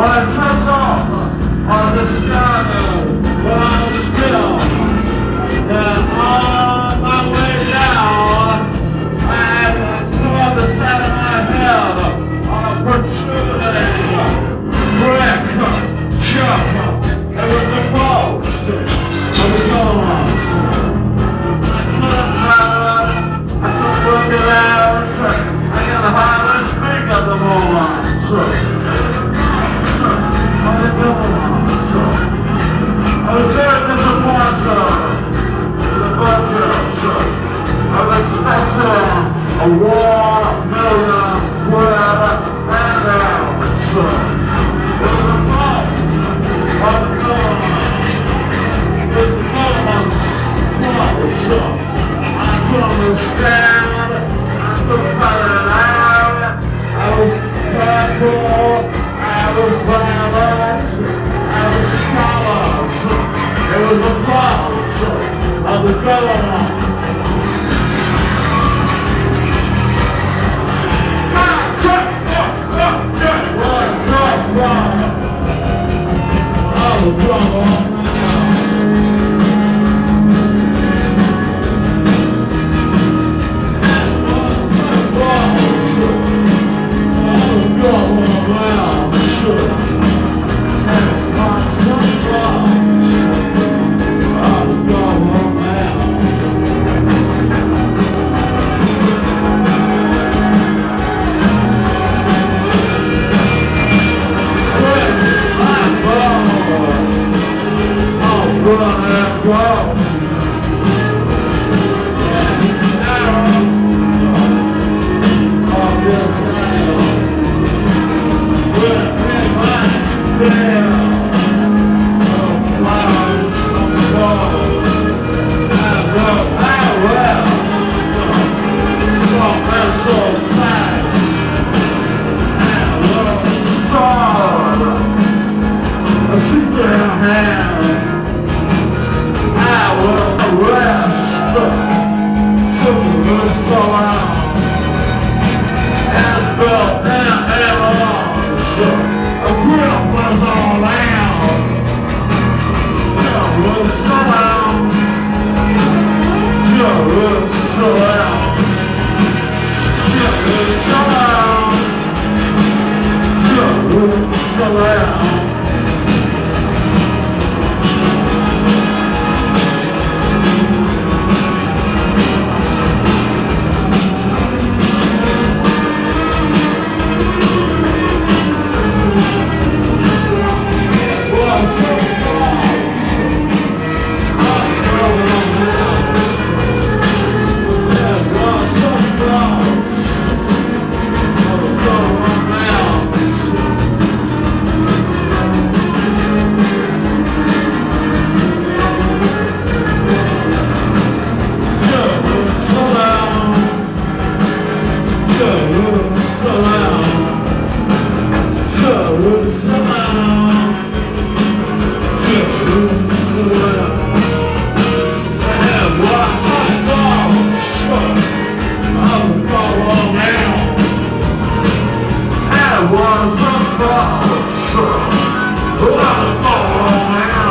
I took off on the sky when I was still. And on my way down, I caught the side of my head on a protruding brick chop. It was a post of the gold. I couldn't work it out. I got hardly speak at the moment. I was very disappointed in the budget. I was expecting a $1 million handout. It was a fault of the government. It was the government's fault. I couldn't understand. I couldn't figure it out. I was careful. I was violent. I was scholars. It was the fault of the government. Was a